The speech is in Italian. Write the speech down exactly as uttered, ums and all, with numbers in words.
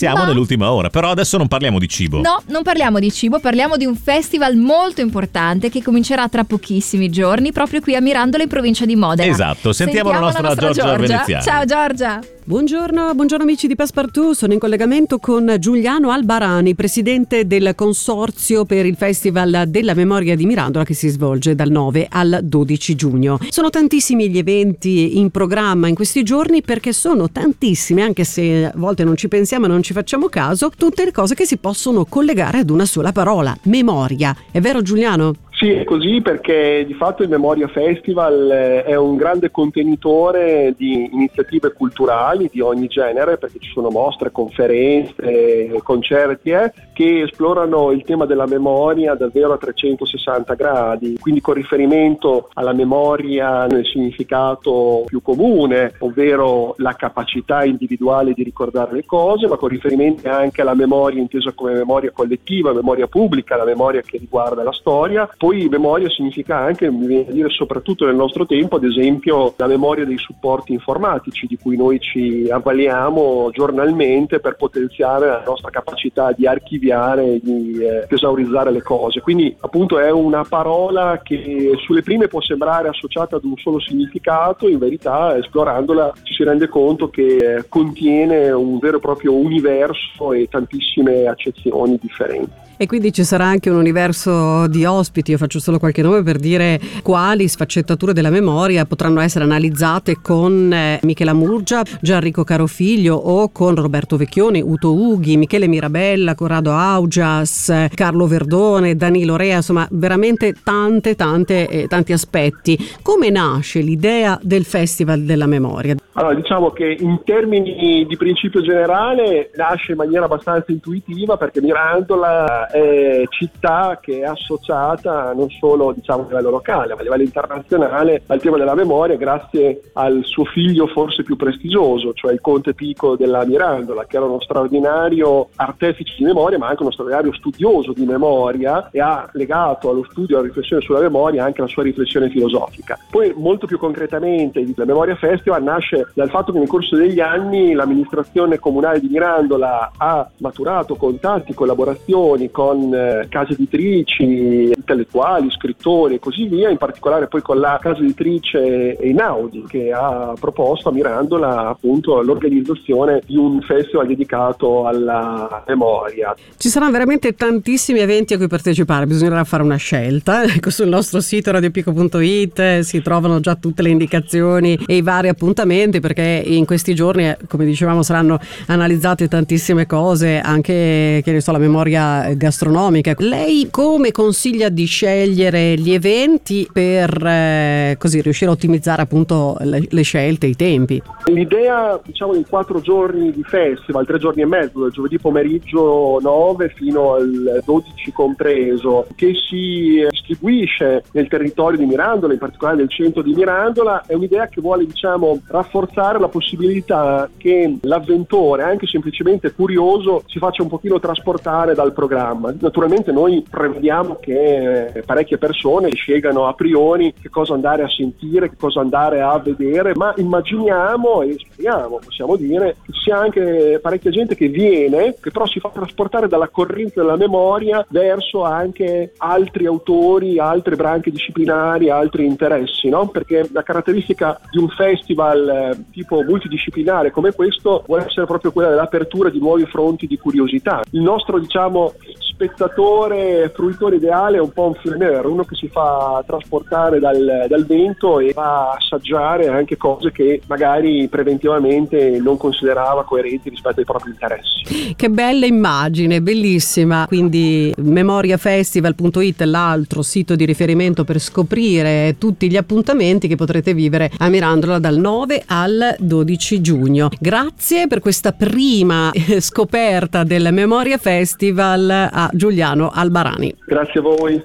Siamo Ma... nell'ultima ora, però adesso non parliamo di cibo. No, non parliamo di cibo, parliamo di un festival molto importante che comincerà tra pochissimi giorni proprio qui a Mirandola in provincia di Modena. Esatto, sentiamo, sentiamo la nostra, la nostra Giorgia, Giorgia Veneziani. Ciao Giorgia. Buongiorno, buongiorno amici di Passepartout, sono in collegamento con Giuliano Albarani, presidente del Consorzio per il Festival della Memoria di Mirandola che si svolge dal nove al dodici giugno. Sono tantissimi gli eventi in programma in questi giorni perché sono tantissime, anche se a volte non ci pensiamo e non ci facciamo caso, tutte le cose che si possono collegare ad una sola parola, memoria. È vero Giuliano? Sì, è così perché di fatto il Memoria Festival è un grande contenitore di iniziative culturali di ogni genere, perché ci sono mostre, conferenze, concerti eh, che esplorano il tema della memoria davvero a trecentosessanta gradi, quindi con riferimento alla memoria nel significato più comune, ovvero la capacità individuale di ricordare le cose, ma con riferimento anche alla memoria intesa come memoria collettiva, memoria pubblica, la memoria che riguarda la storia. Poi memoria significa anche, mi viene a dire soprattutto nel nostro tempo, ad esempio la memoria dei supporti informatici di cui noi ci avvaliamo giornalmente per potenziare la nostra capacità di archiviare, di eh, tesaurizzare le cose. Quindi appunto è una parola che sulle prime può sembrare associata ad un solo significato, in verità esplorandola ci si rende conto che eh, contiene un vero e proprio universo e tantissime accezioni differenti. E quindi ci sarà anche un universo di ospiti, io faccio solo qualche nome per dire quali sfaccettature della memoria potranno essere analizzate con eh, Michela Murgia, Gianrico Carofiglio o con Roberto Vecchioni, Uto Ughi, Michele Mirabella, Corrado Augias, Carlo Verdone, Danilo Rea, insomma veramente tante tante eh, tanti aspetti. Come nasce l'idea del Festival della Memoria? Allora, diciamo che in termini di principio generale nasce in maniera abbastanza intuitiva perché Mirandola è città che è associata non solo diciamo a livello locale ma a livello internazionale al tema della memoria grazie al suo figlio forse più prestigioso, cioè il conte Pico della Mirandola, che era uno straordinario artefice di memoria ma anche uno straordinario studioso di memoria e ha legato allo studio e alla riflessione sulla memoria anche la sua riflessione filosofica. Poi molto più concretamente la Memoria Festival nasce dal fatto che nel corso degli anni l'amministrazione comunale di Mirandola ha maturato contatti, collaborazioni con eh, case editrici, intellettuali, scrittori e così via, in particolare poi con la casa editrice Einaudi che ha proposto a Mirandola appunto l'organizzazione di un festival dedicato alla memoria. Ci saranno veramente tantissimi eventi a cui partecipare, bisognerà fare una scelta. Ecco, sul nostro sito radiopico punto it si trovano già tutte le indicazioni e i vari appuntamenti perché in questi giorni, come dicevamo, saranno analizzate tantissime cose, anche che ne so, la memoria gastronomica. Lei come consiglia di scegliere gli eventi per eh, così riuscire a ottimizzare appunto le, le scelte, i tempi? L'idea diciamo di quattro giorni di festival, tre giorni e mezzo, dal giovedì pomeriggio nove fino al dodici compreso, che si distribuisce nel territorio di Mirandola, in particolare nel centro di Mirandola, è un'idea che vuole diciamo rafforzare la possibilità che l'avventore, anche semplicemente curioso, si faccia un pochino trasportare dal programma. Naturalmente noi prevediamo che parecchie persone scelgano a priori che cosa andare a sentire, che cosa andare a vedere, ma immaginiamo e speriamo, possiamo dire, che ci sia anche parecchia gente che viene, che però si fa trasportare dalla corrente della memoria verso anche altri autori, altre branche disciplinari, altri interessi, no? Perché la caratteristica di un festival eh, tipo multidisciplinare come questo vuole essere proprio quella dell'apertura di nuovi fronti di curiosità. Il nostro diciamo spettatore, fruitore ideale è un po' un flâneur, uno che si fa trasportare dal, dal vento e va a assaggiare anche cose che magari preventivamente non considerava coerenti rispetto ai propri interessi. Che bella immagine, bellissima. Quindi memoriafestival punto it è l'altro sito di riferimento per scoprire tutti gli appuntamenti che potrete vivere a Mirandola dal nove al dodici giugno. Grazie per questa prima scoperta del Memoria Festival a Giuliano Albarani. Grazie a voi.